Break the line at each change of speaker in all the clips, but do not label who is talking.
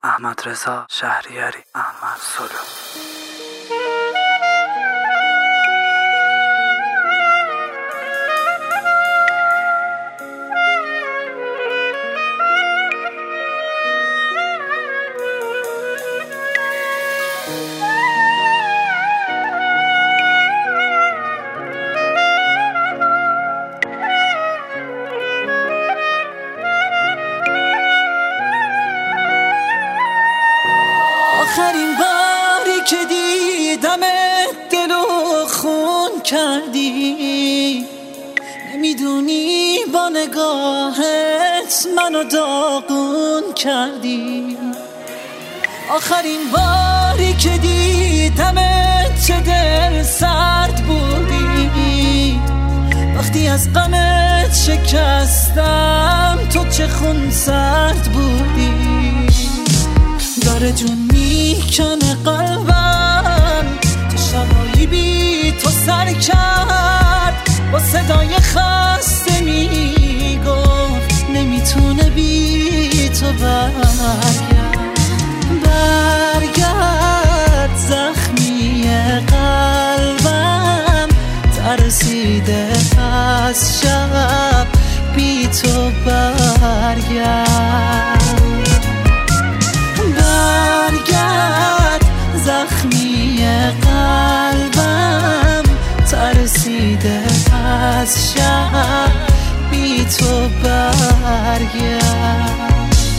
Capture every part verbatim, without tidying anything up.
احمد رضا شهریاری، احمد سلو.
آخرین باری که دیدمت دلو خون کردی، نمیدونی با نگاهت منو داغون کردی. آخرین باری که دیدمت چه دل سرد بودی، وقتی از غمت شکستم تو چه خون سرد بودی. داره جون میکنه قلبم، تو شبایی بی تو سر کرد، با صدای خسته میگفت نمیتونه بی تو برگرد. برگرد زخمی قلبم، ترسیده از شب بی تو برگرد. برگرد زخمی قلبم، ترسیده از شب بی تو برگرد.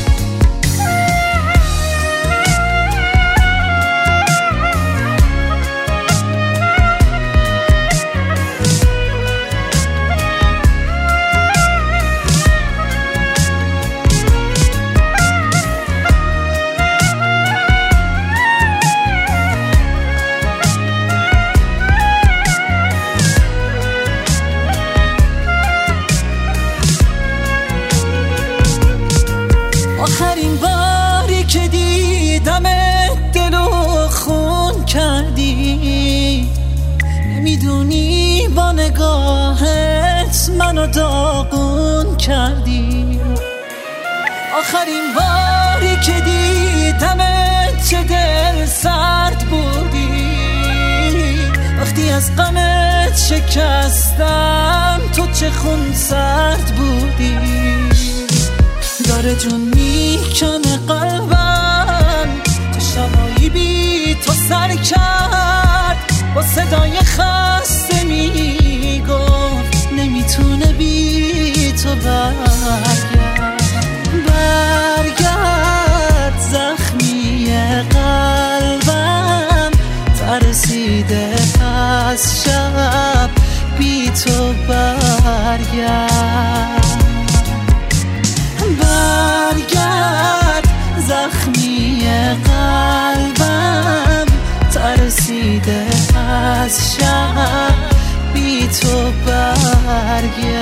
آخرین باری که دیدمت دلو خون کردی، نمیدونی با نگاهت منو داغون کردی. آخرین باری که دیدمت چه دل سرد بودی، وقتی از غمت شکستم تو چه خون سرد بودی. داره جون میکنه قلبم، تو شبایی بی تو سر کرد، با صدای خسته میگفت نمیتونه بی تو برگرد. برگرد زخمی قلبم، ترسیده از شب بی تو برگرد. برگرد زخمی قلبم، ترسیده از شب بی تو برگرد.